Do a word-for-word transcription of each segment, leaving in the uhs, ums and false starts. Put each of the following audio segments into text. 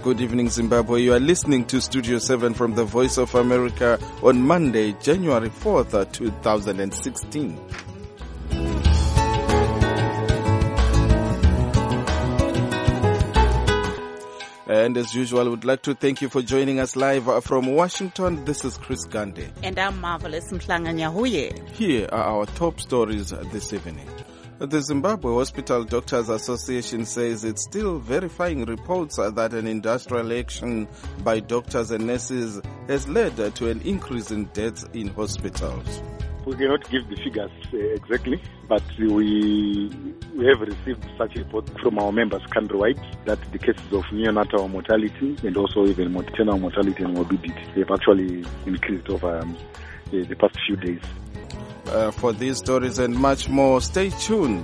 Good evening, Zimbabwe. You are listening to Studio seven from the Voice of America on Monday, January fourth, two thousand sixteen. And as usual, I would like to thank you for joining us live from Washington. This is Chris Gandhi. And I'm Marvelous Mhlanga-Nyahuye. Here are our top stories this evening. The Zimbabwe Hospital Doctors Association says it's still verifying reports that an industrial action by doctors and nurses has led to an increase in deaths in hospitals. We cannot give the figures uh, exactly, but we, we have received such reports from our members countrywide that the cases of neonatal mortality and also even maternal mortality and morbidity have actually increased over um, the, the past few days. Uh, for these stories and much more, stay tuned.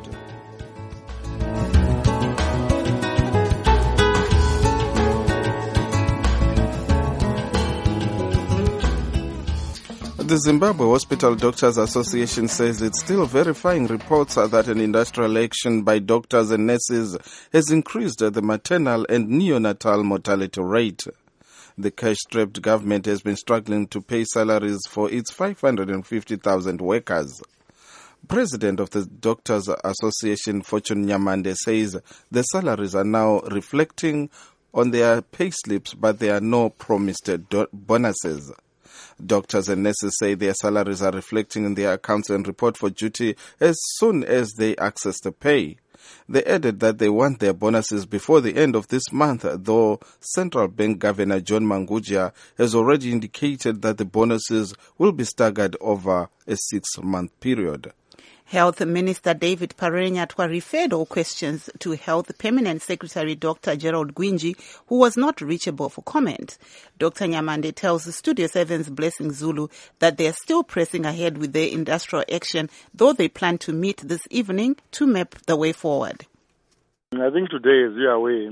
The Zimbabwe Hospital Doctors Association says it's still verifying reports that an industrial action by doctors and nurses has increased the maternal and neonatal mortality rate. The cash-strapped government has been struggling to pay salaries for its five hundred fifty thousand workers. President of the Doctors Association, Fortune Nyamande, says the salaries are now reflecting on their pay slips, but there are no promised do- bonuses. Doctors and nurses say their salaries are reflecting in their accounts and report for duty as soon as they access the pay. They added that they want their bonuses before the end of this month, though Central Bank Governor John Mangudya has already indicated that the bonuses will be staggered over a six-month period. Health Minister David Parenyatwa referred all questions to Health Permanent Secretary Doctor Gerald Gwinji, who was not reachable for comment. Doctor Nyamande tells Studio seven's Blessing Zulu that they are still pressing ahead with their industrial action, though they plan to meet this evening to map the way forward. I think today, as you are aware,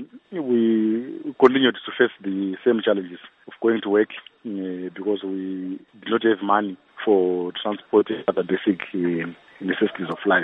we continue to face the same challenges of going to work uh, because we do not have money for transporting other basic uh, necessities of life.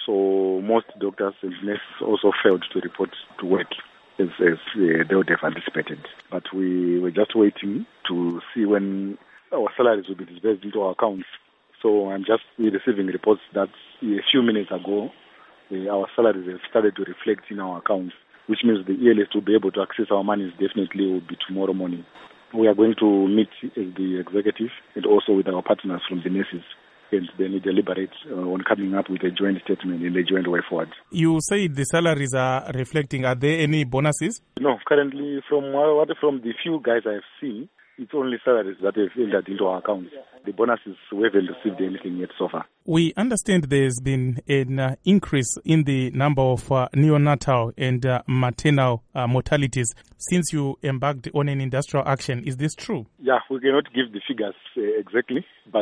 So most doctors and nurses also failed to report to work as, as uh, they would have anticipated. But we were just waiting to see when our salaries will be disbursed into our accounts. So I'm just receiving reports that a few minutes ago, uh, our salaries have started to reflect in our accounts, which means the earliest to be able to access our monies definitely will be tomorrow morning. We are going to meet as the executive and also with our partners from the nurses, and then deliberate uh, on coming up with a joint statement and a joint way forward. You say the salaries are reflecting. Are there any bonuses? No, currently from what from the few guys I have seen, it's only salaries that have entered into our accounts. The bonuses, we haven't received anything yet so far. We understand there's been an uh, increase in the number of uh, neonatal and uh, maternal uh, mortalities since you embarked on an industrial action. Is this true? Yeah, we cannot give the figures uh, exactly, but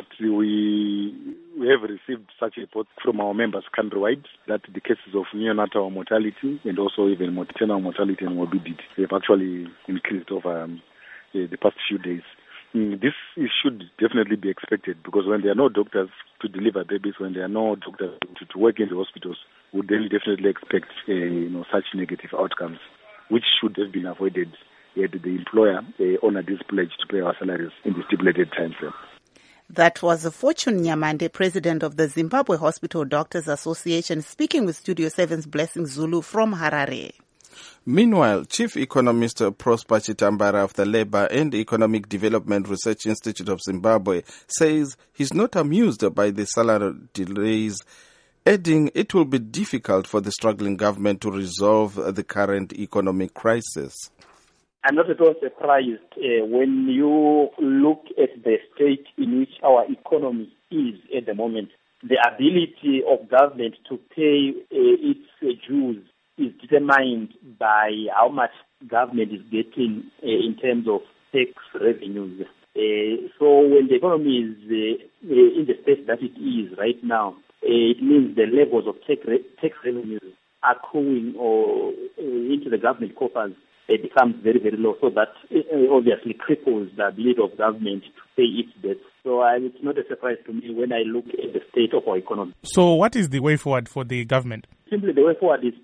we we have received such reports from our members countrywide that the cases of neonatal mortality and also even maternal mortality and morbidity have actually increased over um, the past few days. Mm, this should definitely be expected because when there are no doctors to deliver babies, when there are no doctors to, to work in the hospitals, we would then definitely expect uh, you know, such negative outcomes, which should have been avoided had the employer uh, honored this pledge to pay our salaries in the stipulated time frame. That was Fortune Nyamande, president of the Zimbabwe Hospital Doctors Association, speaking with Studio seven's Blessing Zulu from Harare. Meanwhile, Chief Economist Prosper Chitambara of the Labour and Economic Development Research Institute of Zimbabwe says he's not amused by the salary delays, adding it will be difficult for the struggling government to resolve the current economic crisis. I'm not at all surprised uh, when you look at the state in which our economy is at the moment. The ability of government to pay uh, its uh, dues is determined by how much government is getting uh, in terms of tax revenues. Uh, so when the economy is uh, in the state that it is right now, uh, it means the levels of tax, re- tax revenues accruing or uh, into the government coffers it becomes very, very low, so that uh, obviously cripples the ability of government to pay its debts. So uh, it's not a surprise to me when I look at the state of our economy. So what is the way forward for the government? Simply the way forward is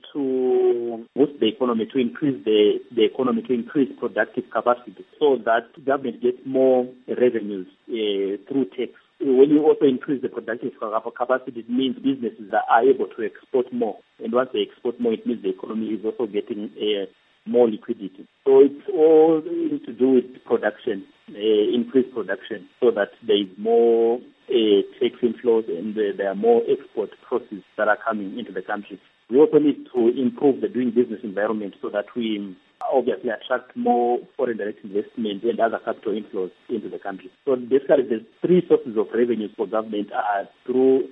to boost the economy, to increase the, the economy, to increase productive capacity so that government gets more revenues uh, through tax. When you also increase the productive capacity, it means businesses are able to export more. And once they export more, it means the economy is also getting uh, more liquidity. So it's all to do with production, uh, increased production, so that there is more uh, tax inflows and uh, there are more export processes that are coming into the country. We also need to improve the doing business environment so that we obviously attract more foreign direct investment and other capital inflows into the country. So basically the three sources of revenues for government are through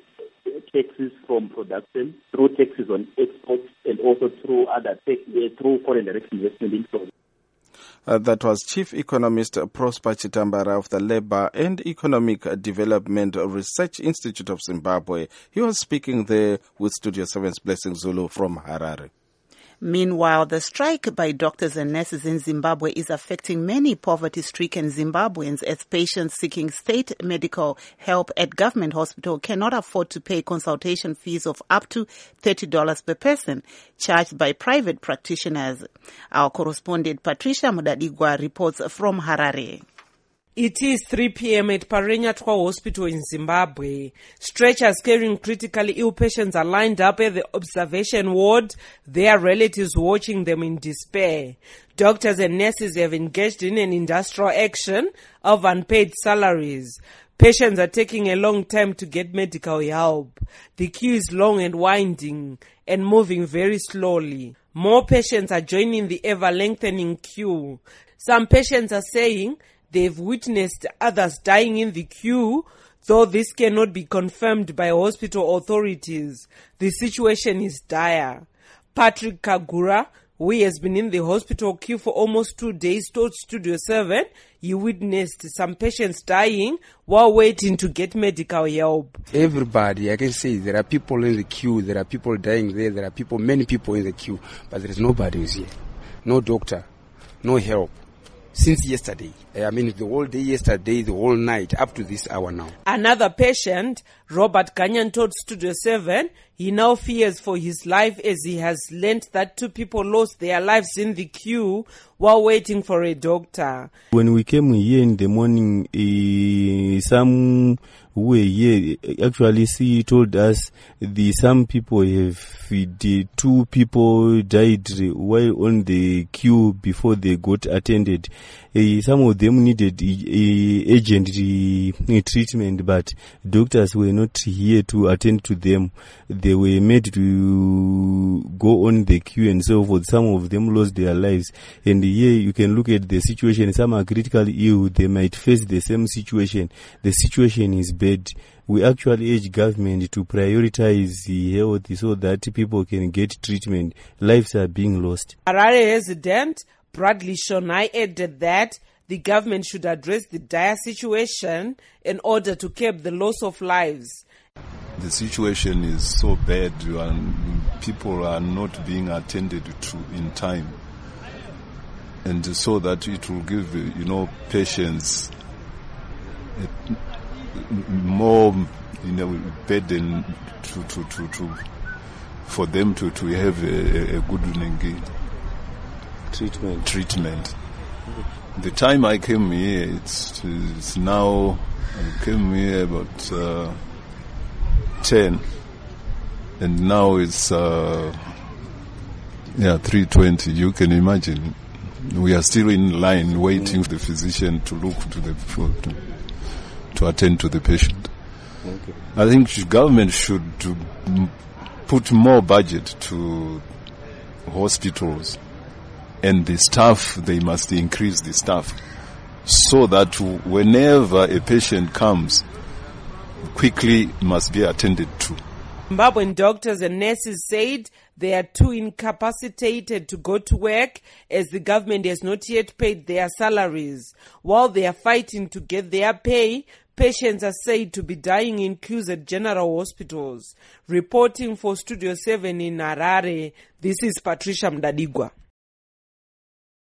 taxes from production, through taxes on exports, and also through other tax, uh, through foreign direct investment inflows. Uh, that was Chief Economist Prosper Chitambara of the Labour and Economic Development Research Institute of Zimbabwe. He was speaking there with Studio seven's Blessing Zulu from Harare. Meanwhile, the strike by doctors and nurses in Zimbabwe is affecting many poverty-stricken Zimbabweans as patients seeking state medical help at government hospital cannot afford to pay consultation fees of up to thirty dollars per person charged by private practitioners. Our correspondent Patricia Mudadigwa reports from Harare. It is three p.m. at Parenyatwa Hospital in Zimbabwe. Stretchers carrying critically ill patients are lined up at the observation ward, their relatives watching them in despair. Doctors and nurses have engaged in an industrial action of unpaid salaries. Patients are taking a long time to get medical help. The queue is long and winding and moving very slowly. More patients are joining the ever-lengthening queue. Some patients are saying they've witnessed others dying in the queue, though this cannot be confirmed by hospital authorities. The situation is dire. Patrick Kagura, who has been in the hospital queue for almost two days, told Studio seven he witnessed some patients dying while waiting to get medical help. Everybody, I can say, there are people in the queue, there are people dying there, there are people, many people in the queue, but there is nobody who's here. No doctor, no help. Since yesterday, I mean the whole day yesterday, the whole night, up to this hour now. Another patient, Robert Ganyan, told Studio seven he now fears for his life as he has learnt that two people lost their lives in the queue while waiting for a doctor. When we came here in the morning, uh, some who were here actually see told us the some people have the two people died while on the queue before they got attended. Uh, some of them needed uh, urgent uh, treatment, but doctors were not here to attend to them. They were made to go on the queue and so forth. Some of them lost their lives. And here you can look at the situation. Some are critically ill. They might face the same situation. The situation is bad. We actually urge government to prioritize the health so that people can get treatment. Lives are being lost. Harare resident Bradley Shonai added that the government should address the dire situation in order to curb the loss of lives. The situation is so bad and people are not being attended to in time. And so that it will give, you know, patients more, you know, burden to, to, to, to for them to, to have a, a good treatment. treatment. The time I came here, it's, it's now, I came here about uh, ten, and now it's uh, yeah three twenty. You can imagine, we are still in line waiting for the physician to look to the to, to attend to the patient. Okay. I think government should put more budget to hospitals. And the staff, they must increase the staff so that whenever a patient comes, quickly must be attended to. Zimbabwean doctors and nurses said they are too incapacitated to go to work as the government has not yet paid their salaries. While they are fighting to get their pay, patients are said to be dying in queues at general hospitals. Reporting for Studio seven in Harare, this is Patricia Mudadigwa.